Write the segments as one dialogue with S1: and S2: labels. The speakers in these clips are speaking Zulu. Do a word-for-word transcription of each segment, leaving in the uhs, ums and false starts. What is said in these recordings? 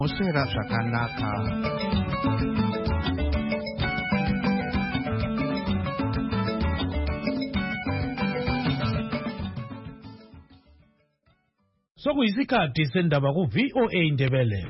S1: Osera Sakanaka.
S2: Sokuyisikhathi sendaba ku V O A Indebele.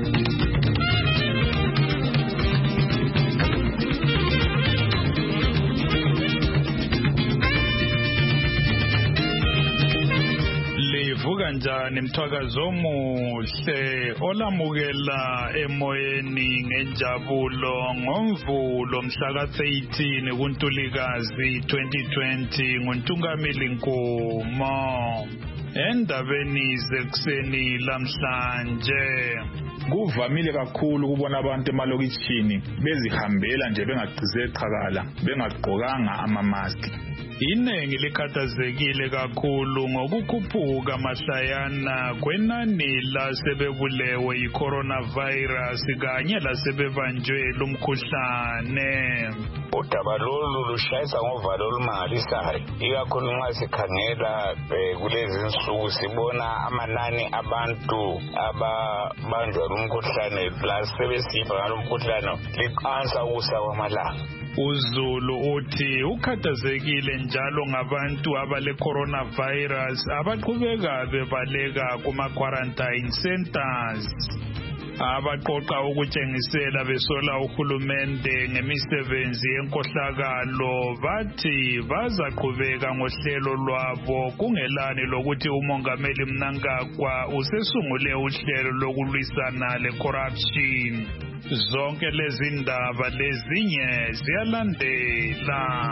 S3: Livuka njani mthwakazo omuhle olamukela emoyeni ngenjabulo ngomvulo mhla ka thirteen kuNtulikazi twenty twenty nguNtungamili Nkomo. Endabeni zekuseni lamhlanje
S4: kuvamile kakhulu kubona abantu emalokitshini bezihambela nje bengaqize qhakala bengaqokanga ama-mask.
S3: Iningi likhathazekile kakhulu ngokukhuphuka mahlayana kwenani lasebebulewe yi-coronavirus kanye lasebebanjwe lumkhuhlane.
S5: Udaba lolu lushayisa ngovalo olumangalisayo, ikakhulu nxa sikhangela kulezi nsuku sibona amanani abantu ababanjwa lumkhuhlane lasebesifa ngalo mkhuhlane liqansa ukusa kwamalanga.
S3: uZulu uthi ukhathazekile njalo ngabantu abale coronavirus abaqhubeka bebaleka kuma quarantine centers. Abaqoqa ukutshengisela besola uhulumende ngemisebenzi yenkohlakalo bathi bazaqhubeka ngohlelo lwabo kungelani lokuthi umongameli Mnangagwa usesungule uhlelo lokulwisana le-corruption. Zonke lezi ndaba lezinye ziyalandela.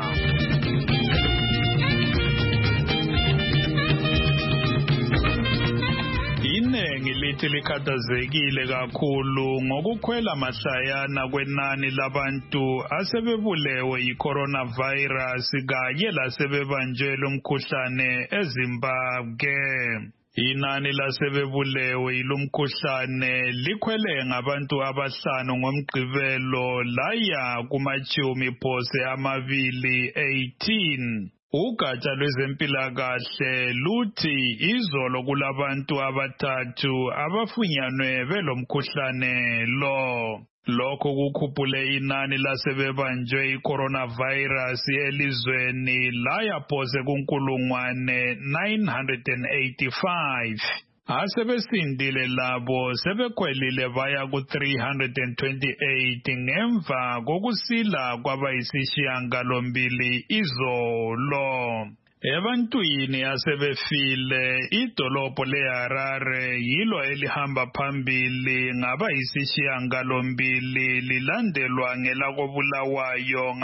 S3: Iningi lithi likhathazekile kakhulu ngokukhwela mahlayana kwenani labantu asebebulewe yi-coronavirus kanye lasebebanjwe lumkhuhlane eZimbabwe. Inani lasebebulewe ilumkhuhlane likhwele ngabantu abahlanu ngomgqibelo laya kumachumi phose amabili eighteen. Ugatsha lwezempilakahle luthi izolo kulabantu abathathu abafunyanwe belomkhuhlane lo. Lokho kukhuphule inani lasebebanjwe i-coronavirus elizweni laya phose kunkulungwane nine hundred eighty-five. Asebesindile labo sebekhwelile baya ku three hundred twenty-eight ngemva kokusila kwabayisishiyangalombili izolo. Ebantwini asebefile idolobho leHarare yilo elihamba phambili ngabayisishiyangalombili lilandelwa ngelakobulawayo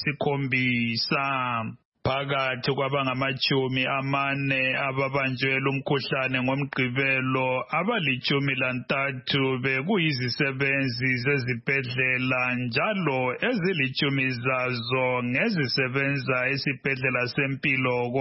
S3: ngabayisikhombisa. Phakathi kwabangamachumi amane ababanjwe lumkhuhlane ngomgqibelo abalichumi lantathu bekuyizisebenzi zezibhedlela njalo ezilichumi zazo ngezisebenza esibhedlela sempilo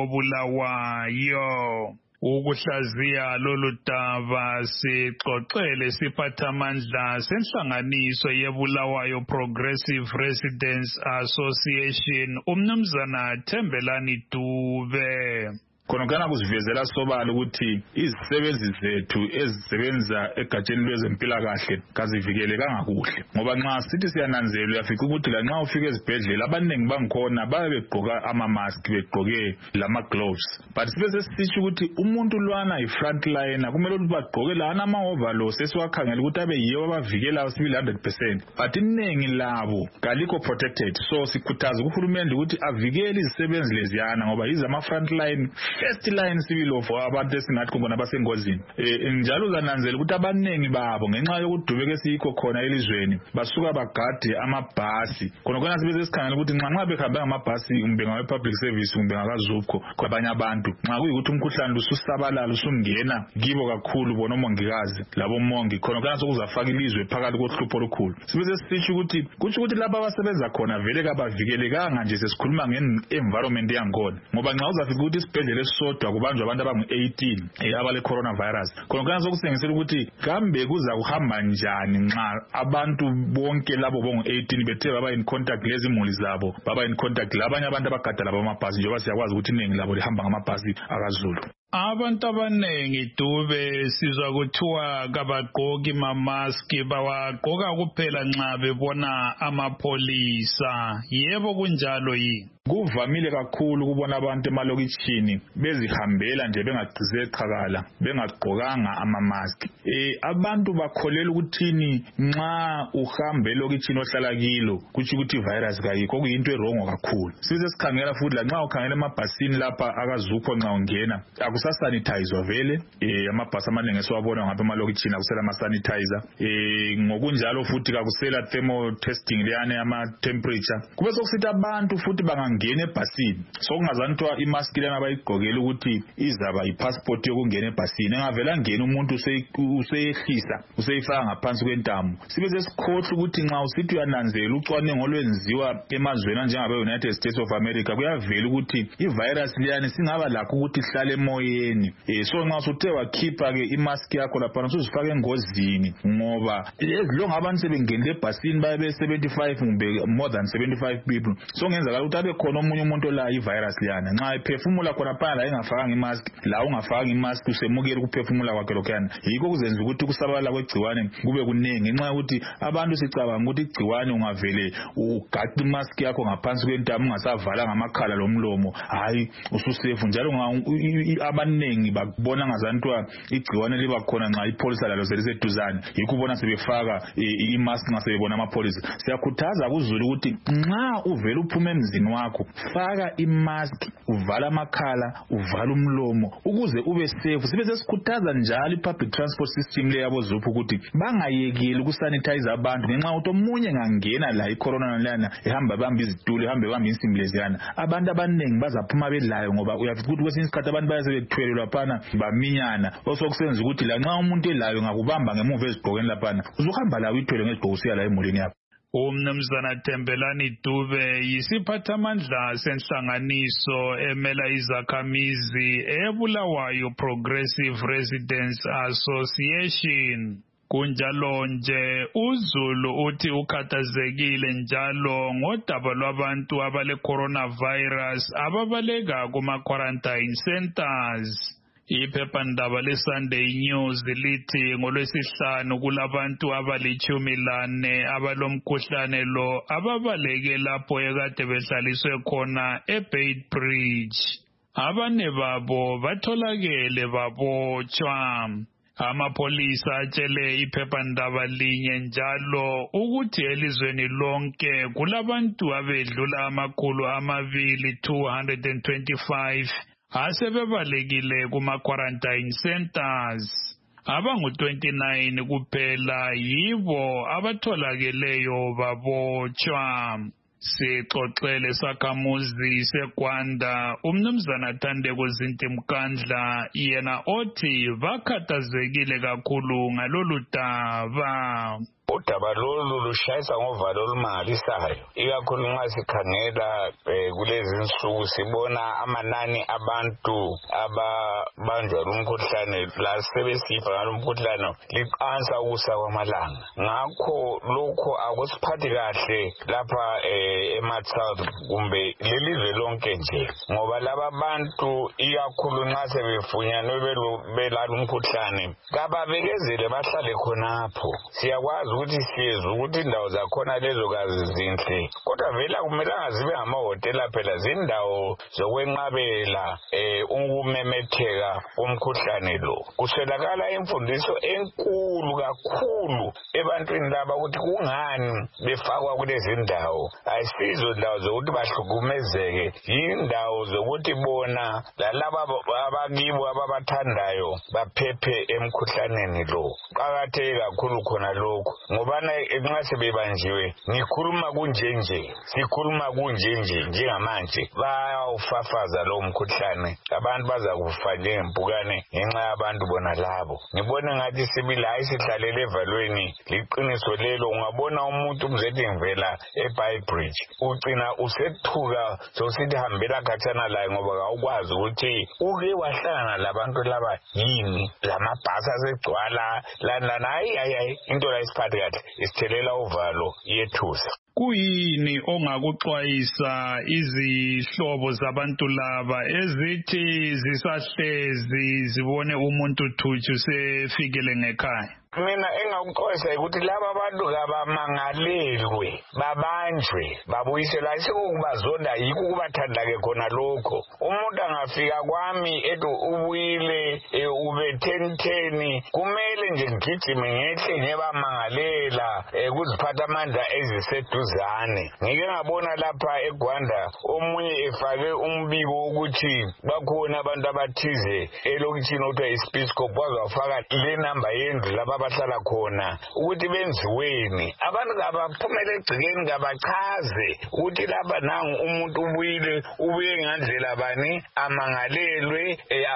S3: kobulawayo. Ukuhlaziya lolu daba sixoxele siphathamandla senhlanganiso yeBulawayo Progressive Residents Association umnumzana Thembelani Dube.
S4: Khonokana kuzivezela sobala ukuthi izisebenzi zethu ezisebenza egatsheni lwezempilakahle kazivikelekanga kuhle ngoba nxa sithi siyananzela uyafika ukuthi la nxa ufika ezibhedlela abaningi bangikhona babe begqoka ama-mask begqoke lama-gloves but sibe sesisho ukuthi umuntu lwana yi-front line kumele ukuthi bagqoke lana ama-overalls esiwakhangela ukuthi abe yiwo abavikelayo sibili one hundred percent but iningi labo kalikho protected. So sikhuthaza uhulumende ukuthi avikele izisebenzi leziyana ngoba yizo ama-front line first line civil of abantu esingathi khona basengozini. Eh njalo uzananzela ukuthi abanengi babo ngenxa yokudubeka esikho khona elizweni basuka bagade amabhasi. Khona khona sibe sesikhangela ukuthi nxa nxa behamba ngamabhasi kumbe ngawe public service kumbe ngakazupho kwabanye abantu nxa kuyikuthi umkhuhlane lususabalala usungena kibo kakhulu bona omongikazi labo mongi khona khona sokuzafaka ilizwe phakathi kohlupho olukhulu. Sibe sesisho ukuthi kuthi ukuthi laba abasebenza khona vele kabavikelekanga nje sesikhuluma nge-environment yangkhona ngoba nxa uzafika ukuthi isibhedlela sodwa kubanjwa abantu abangu eighteen abale coronavirus. Khona khona sokusengisela ukuthi kambe kuza kuhamba njani nxa abantu bonke labo bongu eighteen bethe baba in contact lezimuli zabo baba in contact labanye abantu abagada labo amabhasi njengoba siyakwazi ukuthi iningi labo lihamba ngamabhasi akaZulu.
S3: Abantu abanengi Dube sizwa kuthiwa kabagqoki mamaski bawagqoka kuphela nxa bebona amapolisa. Yebo kunjalo yini?
S4: Kuvamile kakhulu ukubona abantu emalokitshini bezihambela nje bengacize eqhakala bengagqokanga amamaski. Eh abantu bakholela ukuthini nxa uhamba elokitshini ohlala kilo kuthi ukuthi ivirus kayikho, kuyinto erongo kakhulu. Size sikhangela futhi la nxa ukhangela emabhasini lapha akazukho nxa ungena akusasanitizer vele. Eh amabhasi amaningi esiwabona ngapha emalokitshini akusela ama sanitizer. Eh ngokunjalo futhi akusela thermal testing leyane ama temperature. Kube sokusithi abantu futhi banga ngene ebhasini sokungazanthwa imask lena abayigqokela ukuthi izaba ipassport yokungena ebhasini. Engavela ngene umuntu useyehlisa useyifaka ngaphansi kwentamo. Sibe sesikhohle ukuthi nxa usithi uyananzela ucwaningo olwenziwa emazweni njengabe United States of America kuyavela ukuthi ivirus liyani singaba lakho ukuthi ihlale emoyeni. Eh so nxa usuthe wakhipha ke imask yakho lapha usuzifaka engozini ngoba ezilonga abantu sebengenile ebhasini babe seventy-five kumbe more than seventy-five people. So ngenzakala ukuthi abe khona omunye umuntu la ivirus liyana nxa ephefumula khona phana la engafakanga imask la ungafakanga imask usemukela ukuphefumula kwakhe lokhana. Yikho kuzenza ukuthi kusabala kwegciwane kube kunengi nxa ukuthi abantu sicabanga ukuthi igciwane ungavele ugaqa imask yakho ngaphansi kwentamo ungasavala ngamakhala lomlomo hayi ususefu njalo abanengi bakubona ngazantwa igciwane liba khona nxa ipolisa lalo seliseduzane. Yikho ubona sebefaka imask nxa sebebona amapolisa. Siyakhuthaza kuzulu ukuthi nxa uvela uphume emzini wakho faka imask, uvala amakhala, uvala umlomo ukuze ube safe. Sibe sesikhuthaza njalo ipublic transport system le yabo zuphu ukuthi bangayekeli ukusanitize abantu ngenxa ukuthi omunye ngangena la icorona lana ehamba bamba izitulo ehamba bamba insimbi leziyana. Abantu abanengi bazaphuma bedlayo ngoba uyafica ukuthi kwesinye isikhathi abantu bayasebethwele laphana baminyana osokusenza ukuthi la nxa umuntu elayo ngakubamba ngemuva ezigqokeni laphana uzuhamba lawo ithwele ngezigqoko usiya la emulini yakho.
S3: Umnumzana Thembelani Dube yisiphathamandla senhlanganiso emela izakhamizi eBulawayo Progressive Residents Association. Kunjalo nje uZulu uthi ukhathazekile njalo ngodaba lwabantu abale coronavirus ababaleka kuma quarantine centers. Iphephandaba leSunday News lithi ngolwesihlanu kulabantu abalitshumi lane abalomkhuhlane lo ababaleke lapho ekade behlaliswe khona eBeitbridge. Abane babo batholakele babotshwa. Amapolisa atshele iphephandaba linye njalo ukuthi elizweni lonke kulabantu abedlula amakhulu amabili two hundred twenty-five asebebalekile kuma quarantine centers. Abangu twenty-nine kuphela yibo abatholakeleyo babotshwa. Sixoxele sakhamuzi seGwanda umnumzana Thandeko Zintimkandla yena othi bakhathazekile kakhulu ngalolu daba.
S5: Udaba lolu lushayisa ngovalo olumangalisayo ikakhulu nxa sikhangela kulezi insuku sibona amanani abantu ababanjwa lumkhuhlane la sebesifa ngalomkhuhlane liqansa ukusa kwamalanga. Ngakho lokho akusiphathi kahle lapha eMatsouth kumbe lelizwe lonke nje ngoba laba bantu ikakhulu nxa sebefunyanwe belalo umkhuhlane kababekezele bahlale khonapho. Siyakwazi ukuthi siyezwa ukuthi indawo zakhona lezo kazi zinhle kodwa vela kumelanga zibe ngamahotela phela zindawo zokwenqabela eh ukumemetheka umkhuhlane lo. Kuswelakala imfundiso enkulu kakhulu ebantwini laba ukuthi kungani befakwa kulezi ndawo. Ayisizo indawo zokuthi bahlukumezeke, indawo zokuthi bona lalaba abakibo ababathandayo baphephe emkhuhlaneni lo. Qakatheke kakhulu khona lokho ngobana nxa sebebanjiwe ngikhuluma kunjenje sikhuluma kunjenje njengamanje bayawufafaza lo mkhuhlane abantu bazakufa njengempukane ngenxa yabantu bona labo. Ngibona ngathi sibila isihlalele evalweni kuliqiniso lelo ungabona umuntu umzethi ngivela eBaybridge ugcina usethuka sosithi hambela khathana laye ngoba awukwazi ukuthi uke wahlangana labantu laba yini lamabhasi asegcwala lana hayi hayi into la isiphathe kahle isithelela uvalo yethusa.
S3: Kuyini ongakuxwayisa izihlobo zabantu laba ezithi zisahlezi zibone umuntu thutshu sefikele ngekhaya?
S5: Mina engakuxwayisa ukuthi laba bantu kabamangalelwe babanjwe babuyisela isikubazonda yikho kubathanda ke khona lokho. Umuntu angafika kwami ethi ubuyile ube ten ten kumele nje ngigijime ngehle ngebamangalela kuziphatha amandla eziseduzane. Ngike ngabona lapha eGwanda omunye efake umbiko ukuthi bakhona abantu abathize elokishini othiwa iSpeedScope bazafaka le number yendlu laba bahlala khona ukuthi benziweni. Abantu abaphumele egcikeni ngabachaze ukuthi lapha nangu umuntu ubuyile ubuye ngandlela bani amangalelwe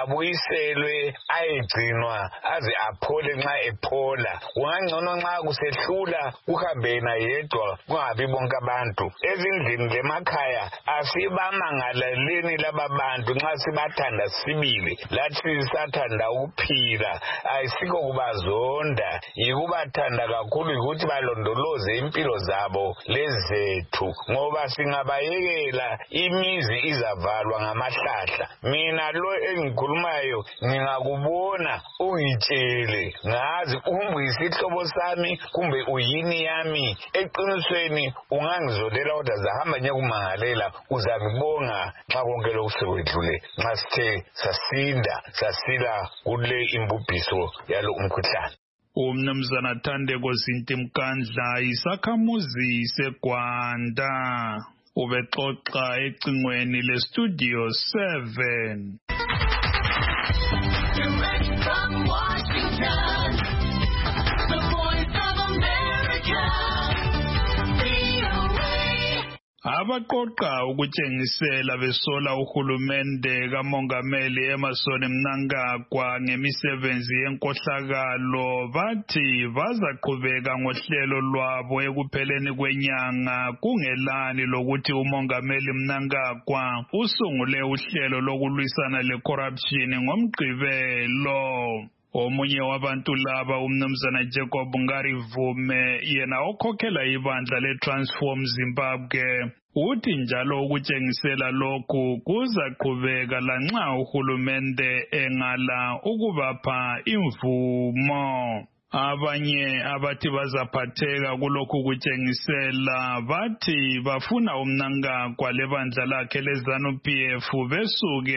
S5: abuyiselwe ayegcinwa aze aphole nxa ephola. Ungangcono nxa kusehlula uhambe yena yedwa kungabi bonke abantu. Ezindlini lemakhaya asibamangaleleni laba bantu nxa sibathanda sibili lathi sisathanda ukuphila ayisikho kubazonda yikubathanda kakhulu ukuthi balondoloze impilo zabo lezethu ngoba singabayekela imizi izavalwa ngamahlahla. Mina lo engikhulumayo ngingakubona ungitshele ngazi kumbe isihlobo sami kumbe uyini yami eqinisweni ungangizolela kodwa zahamba nyakumangalela uzangibonga xa konke lokhu sekwedlule nxa sithe sasinda sasila kule imbubhiso yalo umkhuhlane.
S3: Umnumzana Thandeko Zintimkandla isakhamuzi seGwanda ubexoxa ecingweni lestudio seven. Direct from Washington, the voice of America, V O A. Abaqoqa ukutshengisela besola uhulumende kamongameli Emmerson Mnangagwa ngemisebenzi yenkohlakalo bathi bazaqhubeka ngohlelo lwabo ekupheleni kwenyanga kungelani lokuthi umongameli Mnangagwa usungule uhlelo lokulwisana lecorruption ngomgqibelo. Omunye wabantu laba umnumzana Jacob Ngarivume yena okhokhela ibandla leTransform Zimbabwe uthi njalo ukutshengisela lokhu kuzaqhubeka lanxa uhulumende engala ukubapha imvumo. Abanye abathi bazaphatheka kulokhu kutshengisela bathi bafuna uMnangagwa lebandla lakhe leZANU-P F besuke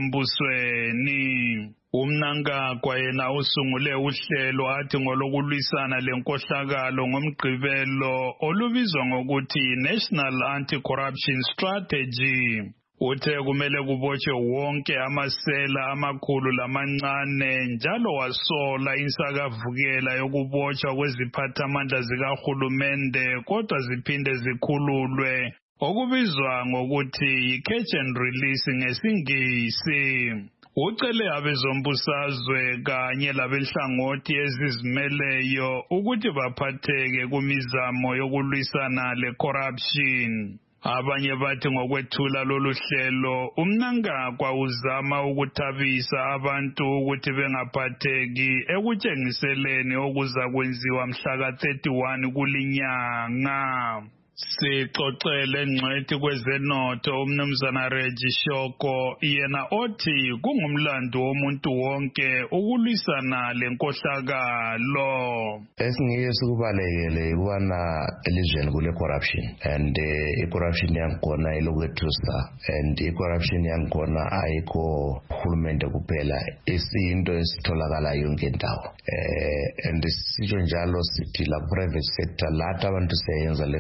S3: embusweni. uMnangagwa yena usungule uhlelo athi ngolokulwisana lenkohlakalo ngomgqibelo olubizwa ngokuthi National Anti-Corruption Strategy. Uthe kumele kubotshwe wonke amasela amakhulu lamancane njalo wasola insakavukela yokubotshwa kweziphathamandla zikahulumende kodwa ziphinde zikhululwe okubizwa ngokuthi catch and release ngesingisi. Ucele abezombusazwe kanye labenhlangothi ezizimeleyo ukuthi baphatheke kumizamo yokulwisana lecorruption. Abanye bathi ngokwethula lolu hlelo uMnangagwa uzama ukuthabisa abantu ukuthi bengaphatheki ekutshengiseleni okuzakwenziwa mhla ka thirty-one kulinyanga. Sixoxele ngcwethi kwezenotho umnumzana Reggie Shoko yena othi kungumlando womuntu wonke ukulwisana lenkohlakalo.
S1: Esingeke sikubalekele ukubana elizweni kule corruption and i corruption yakhona ilokwethusa and i corruption yakhona ayikho uhulumende kuphela isinto esitholakala yonke indawo eh and sisho njalo sithi la private sector lapha abantu seyenza le corruption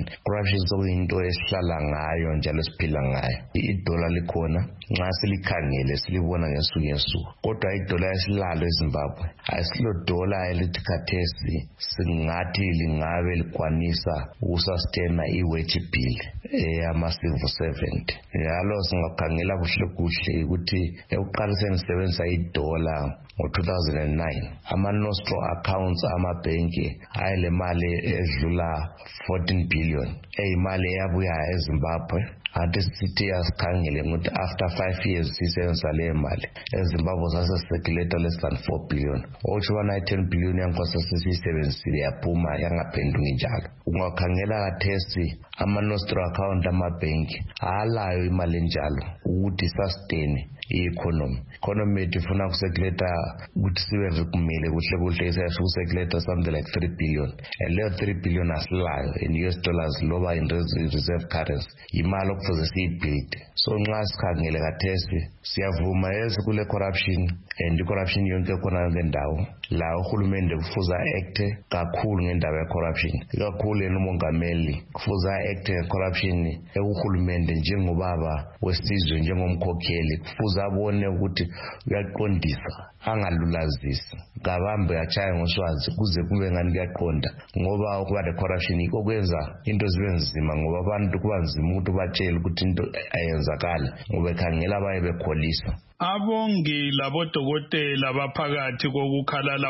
S1: corruption sokuyinto esihlala ngayo njalo siphila ngayo. Idola likhona nxa silikhangele silibona ngesuku ngesuku, kodwa idola esilalo eZimbabwe ayisilo dola elithi khathesi singathi lingabe likwanisa ukusustain i-wage bill eyama-civil servant. Njalo singakhangela kuhle kuhle ukuthi ekuqaliseni sisebenzisa idola ngo-two thousand nine ama-nostro accounts amabhenki ayele mali edlula fourteen billion eyimali eyabuya eZimbabwe. Ati sithi asikhangele ukuthi after five years sisebenzisa leyo mali eZimbabwe saseseculator less than four billion. Okusho ubana i-ten billion yankosa sesiyisebenzisile yaphuma yangaphenduki njalo. Ungakhangela kathesi ama-nostro account amabhenki alayo imali njalo ukuthi sustain i-economy. Economy yethu ifuna kusekuleta ukuthi sibe kumele kuhle kuhle isasho kusekuleta something like three billion. And leyo three billion asilayo in U S dollars loba in reserve currency. Imali okufuze siyibuild. So nxa sikhangele kathesi siyavuma yes kule corruption and i-corruption yonke khona ngendawo. La uhulumende kufuza acte kakhulu ngendaba ye-corruption. Kakhulu yena umongameli kufuza acte nge-corruption ekuhulumende njengobaba wesizwe njengomkhokheli. Kufuza abone ukuthi uyaqondisa angalulazisi ngabambe achaye ngoswazi kuze kube ngani kuyaqonda ngoba ukuba le corruption iko kwenza into zibe nzima ngoba abantu kuba nzima ukuthi batshele ukuthi into ayenzakala ngoba ekhangela abaye bekholisa.
S3: Abongi labodokotela baphakathi kokukhalala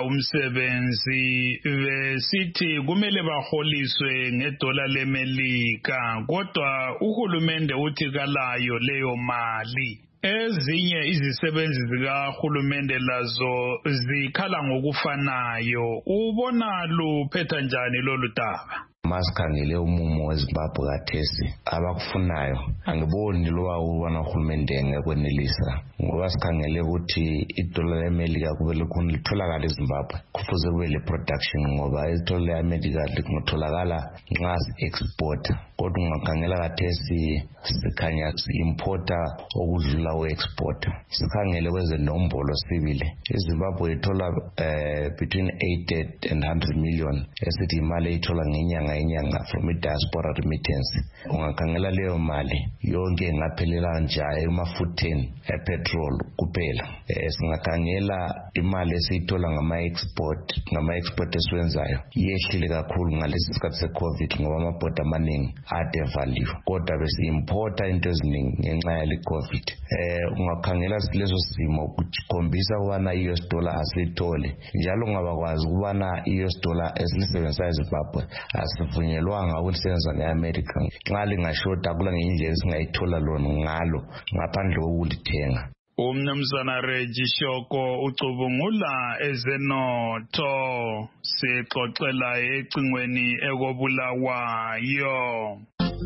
S3: umsebenzi besithi kumele baholiswe ngedola leMelika, kodwa uhulumende uthi kalayo leyo mali. Ezinye izisebenzi zikahulumende lazo zikhala ngokufanayo. Ubona luphetha njani lolu daba?
S1: Masikhangele umumo weZimbabwe kathesi abakufunayo angiboni lowa ubona uhulumende ngekwenelisa ngoba sikhangele ukuthi idola leMelika kube likhona litholakala eZimbabwe kufuze kube le production ngoba idola leMelika likutholakala nxa si-export, kodwa ungakhangela kathesi sikhanya si-importa okudlula we-export. Sikhangele kwezenombolo sibili iZimbabwe ithola uh, between eighty and one hundred million esithi imali ithola ngenyanga inyanga from i-diaspora remittance. Ungakhangela leyo mali yonke ngaphelela nja emafutheni epetrol kuphela. Eh, singakhangela imali esiyithola ngama-export ngama-export esiwenzayo yehlile kakhulu ngalesi sikhathi se-COVID ngoba amabhoda amaningi ade value, kodwa besi-importa into eziningi ngenxa yale COVID. Eh, ungakhangela leso simo kukhombisa ukubana i-U S dollar asiyithole njalo ungabakwazi ukubana i-U S dollar esilisebenzisa eZimbabwe asivunyelwanga ukulisebenza ne-America nxa lingashoda kula ngendlela esingayithola lona ngalo ngaphandle kokulithenga.
S3: Umnumzana Reggie Shoko ucubungula ezenotho sixoxela ecingweni ekobulawayo.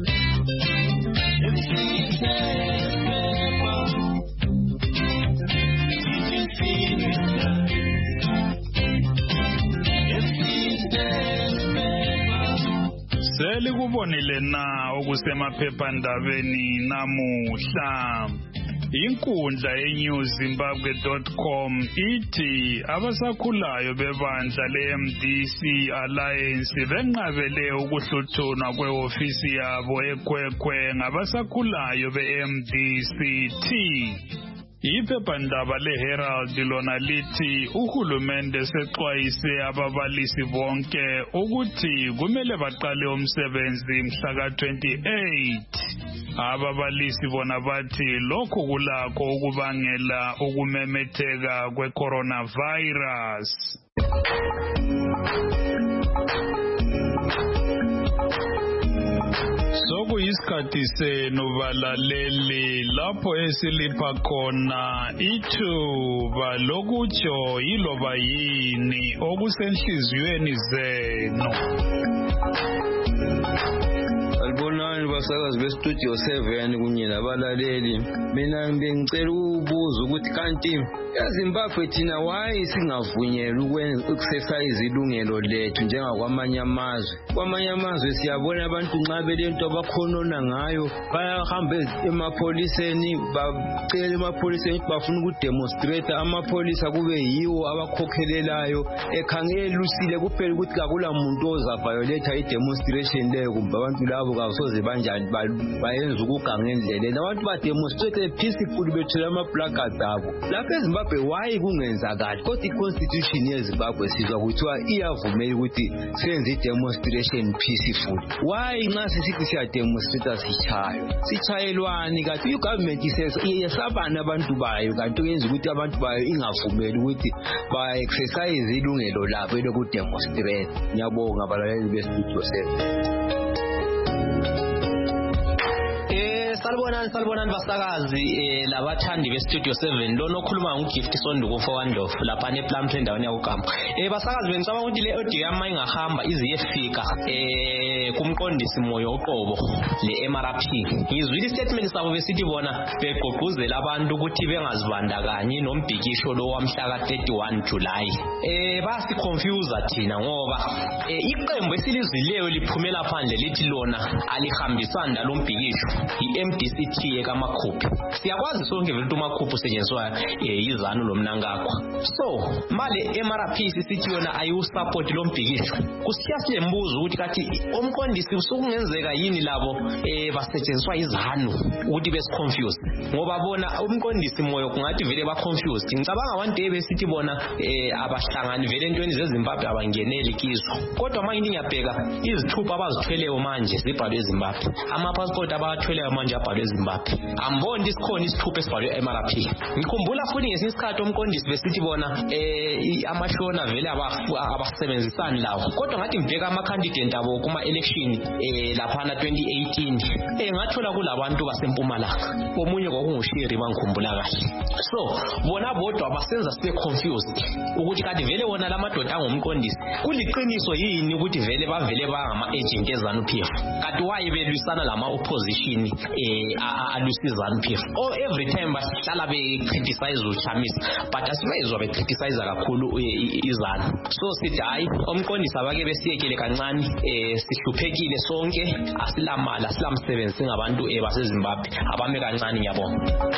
S3: Selikubonile na okusemaphephandabeni namuhla. Inkundla ye-news zimbabwe dot com ithi abasakhulayo bebandla le-M D C Alliance benqabele ukuhluthunwa kwe-ofisi yabo eKwekwe ngabasakhulayo be-M D C T. Iphephandaba le-Herald lona lithi uhulumende sexwayise ababalisi bonke ukuthi kumele baqale umsebenzi mhla ka twenty-eight. Ababalisi bona bathi lokhu kulakho ukubangela ukumemetheka kwe-coronavirus. Sokuyisikhathi senu balaleli lapho esilipha khona ithuba lokutsho yiloba yini okusenhliziyweni zenu.
S6: Alibonani abasakazi bestudio seven kunye nabalaleli. Mina bengicela ukubuza ukuthi kanti eZimbabwe thina why singavunyelwa ukwenza ilungelo lethu njengakwamanye amazwe. Kwamanye amazwe siyabona abantu nxa belento abakhonona ngayo bayahamba emapoliseni bacela emapoliseni bafuna ukudemonstrate amapolisa kube yiwo abakhokhelelayo ekhangela usile kuphela ukuthi akula muntu oza violate i-demonstration leyo kumbe abantu labo kasoze banjani bayenza ukuganga endleleni. Abantu bademonstrate peacefully bethela ama-placards abo. Lapha eZimbabwe why kungenzakali kodwa i-constitution yeZimbabwe sizwa kuthiwa iyavumela ukuthi senze i-demonstration peaceful. Why nxa sisithi siyademonstrate sichayo sichayelwani kanti i-government yesabana abantu bayo kanti yenza ukuthi abantu bayo ingavumeli ukuthi ba-exercise ilungelo labo lokudemonstrate. Ngiyabonga abalaleli bestudio seven.
S7: Salibonani salibonani basakazi eh labathandi bestudio seven lona okhuluma ngoGift Sonduko Fowandov lapha nePlum endaweni yakuGamba. Eh basakazi bengicabanga ukuthi le audio yami ingahamba ize yefika eh kumqondisi moyo oqobo le M R P. Ngizwile istatement sabo besithi bona begqugquzela abantu ukuthi bengazibandakanyi nombhikisho lo wamhla ka thirty-one July. Eh basi confuse thina ngoba eh iqembu esilizwileyo liphumela phandle lithi lona alihambisana lombhikisho i-M D C T ekaMakhuphi. Siyakwazi sonke vele uMakhuphi usetshenziswa izanu lomnankakho. So male M R P sithi yona ayiusupport lo mbhikisho. Kusiya silembuzo ukuthi kathi omqondisi usukungenzeka yini labo eh basetshenziswa izanu ukuthi bese confused. Ngoba bona umqondisi moyo kungathi vele ba confused. Ngicabanga one day besithi bona eh abahlangani vele entweni zeZimbabwe abangeneli kizo. Kodwa manje ngiyabheka izithupha abazithweleyo manje zibhalwe eZimbabwe. Ama passport abathweleyo manje abhalwe eZimbabwe. Amboni isikhona isithupha esibhalwe M R P. Ngikhumbula futhi ngesikhathi omqondisi besithi bona eh amashona vele abasebenzisani lawo. Kodwa ngathi ngibheka ama candidate abo kuma election eh lapha na twenty eighteen eh ngathola kulabantu baseMpumalanga. Omunye kwakunguShiri bangikhumbula kahle. So bona bodwa basenza sibe confused ukuthi kanti vele wona lamadoda angumqondisi kuliqiniso yini ukuthi vele bavele bangama agent ezanu P F. Kanti why belwisana lama opposition eh alusizana P F. Oh every time bahlala be criticize uChamisa but asibezwa be criticize kakhulu izana. So sithi hayi omqondisi abake besiyekele kancane eh sihluphekile sonke asilamala silamsebenzi singabantu eh baseZimbabwe abame kancane ngiyabonga.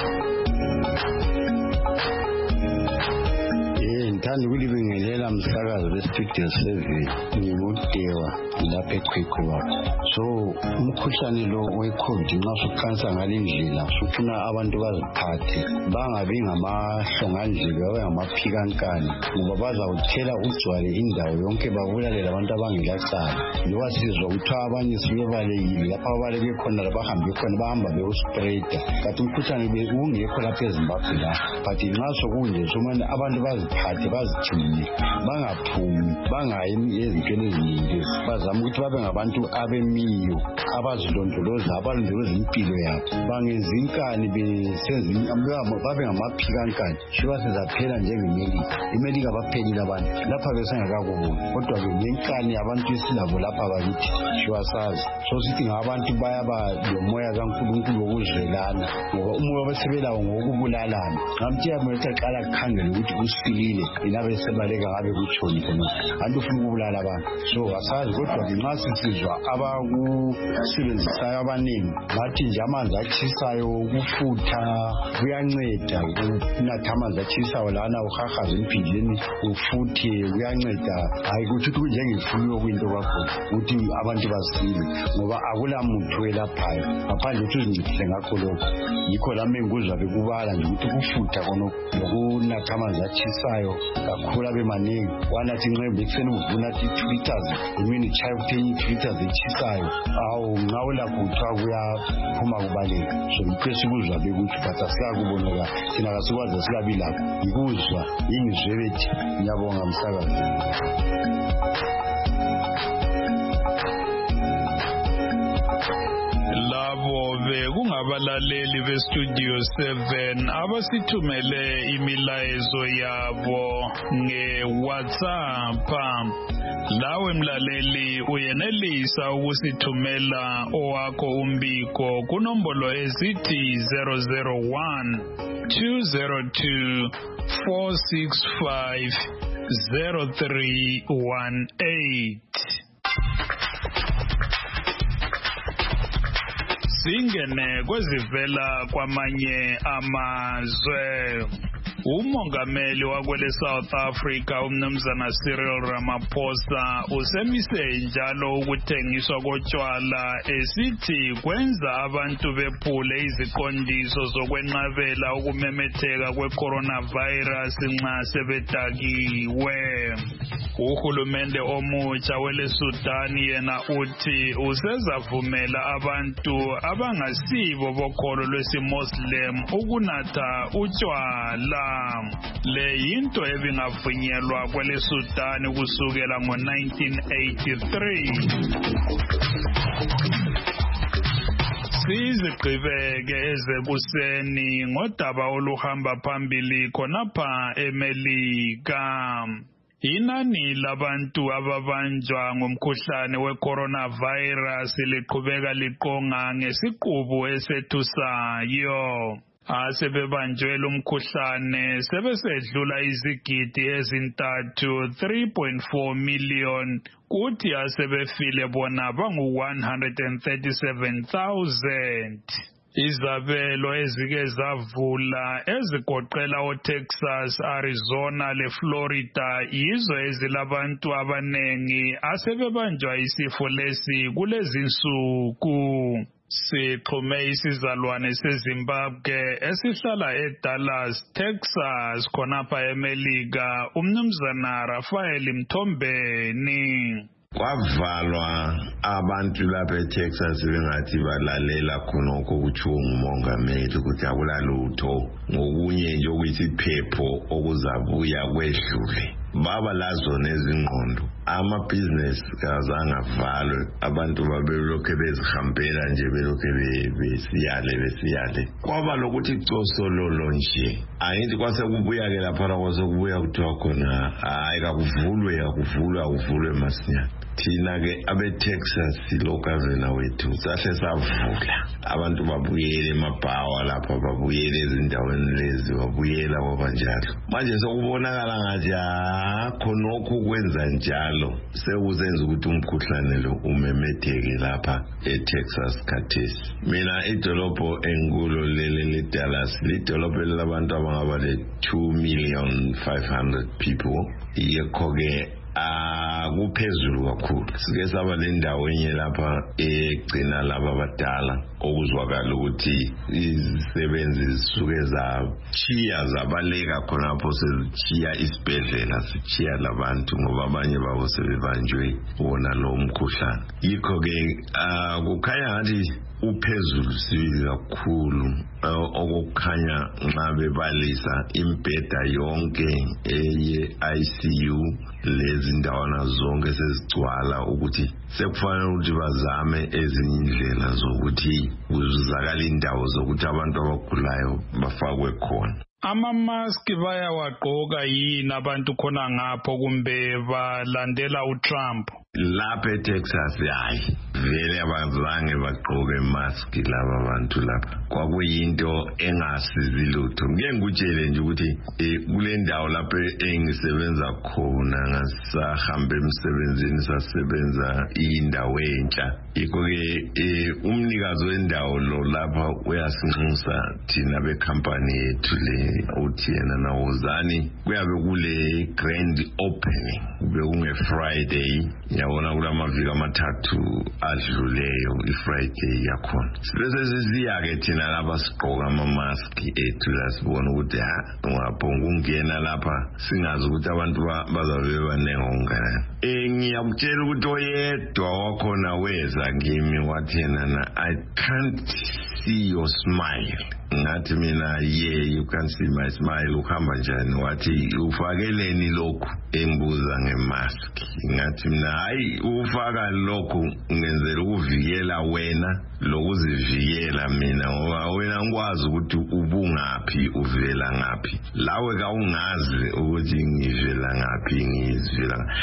S8: Ngithanda ukulibingelela msakazi bestudio seven ngimudewa lapha eQuiqu lapha. So umkhuhlane lo we-COVID nxa usukhansa ngalindlela ufuna abantu baziphathe bangabi ngamahlongandlebe babe ngamaphikankani ngoba bazawuthela ugcwale indawo yonke babulale labantu abangelacala. Loba sizwa kuthiwa abanye sibebalekile lapha abaleke khona labahambe khona bahamba bewuspreada kanti umkhuhlane ungekho lapha eZimbabwe la. But nxa sokunje somane abantu baziphathe bazigcine bangaphumi bangayi ezintweni eziningi bazama ukuthi babe ngabantu abemiyo abazilondoloza abalondoloza impilo yabo bangenza inkani besenza babe ngamaphikankani shiba sizaphela njengemelika imelika baphelile abantu lapha besengakakubona kodwa benenkani abantu esilabo lapha bakithi shiba sazi. So sithi ngabantu bayaba lomoya kaNkulunkulu wokuzwelana ngoba umoya besebelawo ngokubulalana ngamthiya manje qala kukhangela ukuthi usilile inabe sebaleka ngabe kutshoni khona antu ufuna ukubulala abantu. So asazi kodwa nxa sisizwa abakusebenzisayo abaningi bathi nje amanzi atshisayo ukufutha kuyanceda ukunatha amanzi atshisayo lana uhahaza emphinjeni ufuthe kuyanceda hayi ukuthi ukuthi njengefuyo kwinto kakhulu ukuthi abantu basile ngoba akula muntu welaphayo ngaphandle ukuthi uzincedise ngakho lokho. Yikho lami ngikuzwa bekubala nje ukuthi ukufutha khona nokunatha amanzi atshisayo kakhulu abe maningi wanathi inqembe ekuseni uvuna two liters imini chaya ten liters etshisayo awu ngawula kuthiwa kuyaphuma kubaleka. So iphesi kuzwa bekuthi but asiyakuboneka thina kasikwazi asikabi lapho yikuzwa ingizwe bethi. Ngiyabonga msakazi.
S3: Labo bekungabalaleli bestudio seven abasithumele imilayezo yabo ngeWhatsApp Lawe mlaleli uyenelisa ukusithumela owakho umbiko kunombolo ezithi zero zero one two zero two four six five zero three one eight. Singene kwezivela kwamanye amazwe. Umongameli wakwele South Africa umnumzana Cyril Ramaphosa usemise njalo ukuthengiswa kotshwala esithi kwenza abantu bephule iziqondiso zokwenqabela ukumemetheka kwe-coronavirus nxa sebedakiwe. Uhulumende omutsha wele Sudan yena uthi usezavumela abantu abangasibo bokholo lwesiMuslim ukunatha utshwala. Le yinto ebingavunyelwa kwele Sudan kusukela ngo nineteen eighty-three. Sizigqibeke ezekuseni ngodaba oluhamba phambili khonapha eMelika. Inani labantu ababanjwa ngomkhuhlane we-coronavirus liqhubeka liqonga ngesiqubu esethusayo. Asebebanjwe lumkhuhlane sebesedlula izigidi ezintathu three point four million kuthi asebefile bona bangu one hundred thirty-seven thousand. Izabelo ezike zavula ezigoqela oTexas, Arizona leFlorida yizo ezilabantu abanengi asebebanjwa isifo lesi kulezinsuku. Sixhume isizalwane seZimbabwe esihlala eDallas, Texas khonapha eMelika umnumzana Rafael Mthombeni.
S9: Kwavalwa abantu lapha eTexas bengathi balalela khonokho kutshiwo ngumongameli ukuthi akulalutho ngokunye nje okuyisiphepho okuzabuya kwedlule. Baba lazo nezingqondo amabhizinesi kazange avalwe, abantu babelokhe bezihambela nje belokhe besiyale besiyale. Kwaba lokuthi cosololo nje ayithi kwase kubuya ke lapha kwase kubuya kuthiwa khona hayi kakuvulwe akuvulwe akuvulwe masinya. Thina ke abe-Texas lo gavana wethu sahle savula abantu babuyele emabhawa lapha babuyele ezindaweni lezi babuyela kwabanjalo. Manje sokubonakala ngathi khonokho kwenza njalo sekuzenza ukuthi umkhuhlane lo umemetheke lapha eTexas khathesi. Mina idolobho enkulu leli leDallas lidolobho labantu abangaba le two million five hundred people. Yekho ke akuphezulu kakhulu. Sike saba le ndawo enye lapha egcina laba abadala okuzwakala ukuthi izisebenzi zisuke zachiya zabaleka khonapho sezichiya isibhedlela sichiya labantu ngoba abanye babo sebebanjwe wona lo mkhuhlane. Yikho ke kukhanya ngathi uphezulu sibili kakhulu okukhanya nxa bebalisa imbheda yonke eye I C U lezi ndawana zonke sezigcwala ukuthi sekufanele ukuthi bazame ezinye indlela zokuthi kuzakala indawo zokuthi abantu abagulayo bafakwe khona.
S3: Ama-mask bayawagqoka yini abantu khona ngapho kumbe balandela uTrump?
S9: Lapha eTexas hayi vele abazange bagqoke imask laba abantu lapha. Kwakuyinto engasizi lutho. Ngeke ngikutshele nje ukuthi kule ndawo lapha engisebenza khona ngasahamba emsebenzini sasebenza indawo entsha. Yikho ke umnikazi wendawo lo lapha uyasinxusa thina becompany yethu le uthi yena nawozani kuyabe kule grand opening bekunge Friday. Yabona kulamaviki amathathu adluleyo iFriday yakhona. Sibese siziya ke thina lapha sigqoka ama-mask ethu la sibona ukuthi ha ungaphonga ungena lapha singazi ukuthi abantu bazabe bebanengi okunganani. Eh ngiyakutshela ukuthi oyedwa wakhona weza kimi wathi yena I can't see your smile. Ngathi mina yeah you can see my smile. Ukuhamba njani? Wathi ufakeleni lokhu? Embuza ngemask. Ngathi mina hayi ufaka lokhu ngenzela ukuvikela wena lokuzivikela mina ngoba wena ngikwazi ukuthi ubungaphi uvela ngaphi. Lawe ka ungazi ukuthi ngivela ngaphi ngizivela.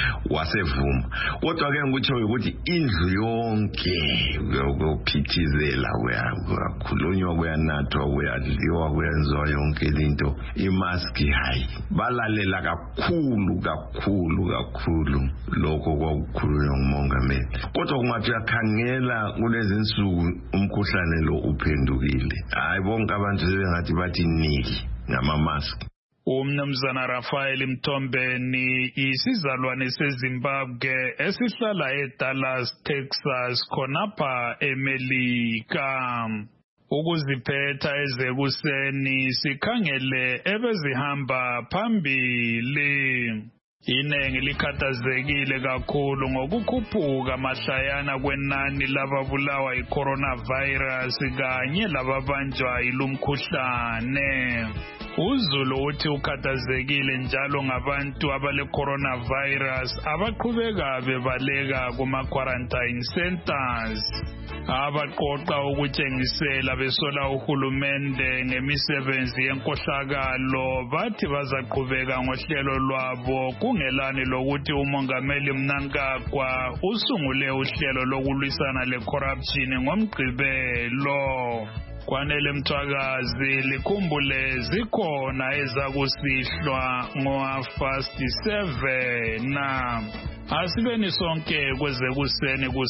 S9: wasevuma kodwa ke ngikutsho ukuthi indlu yonke ukuphithizela kuyakhulunywa kuyanathwa kuyadliwa kuyenziwa yonke into imask hayi balalela kakhulu kakhulu kakhulu lokho kwakukhulunywa ngumongameli kodwa kungathi uyakhangela kulezi insuku umkhuhlane lo uphendukile hayi bonke abantu sebengathi bathi niki ngama-mask.
S3: Umnumzana Rafael Mtombeni isizalwane seZimbabwe esihlala eDallas, Texas khonapha eMelika. Ukuziphetha ezekuseni sikhangele ebezihamba phambili. Inengi likhathazekile kakhulu ngokukhuphuka mahlayana kwenani lababulawa i-coronavirus kanye lababanjwa ilumkhuhlane. UZulu uthi ukhathazekile njalo ngabantu abale coronavirus abaqhubeka bebaleka kuma-quarantine centers. Abaqoqa ukutshengisela besola uhulumende ngemisebenzi yenkohlakalo bathi bazaqhubeka ngohlelo lwabo kungelani lokuthi umongameli Mnangagwa usungule uhlelo lokulwisana le-corruption ngomgqibelo. Kwanele Mthwakazi likhumbule zikhona ezakusihlwa ngo-fast seven. Asibeni sonke kwezekuseni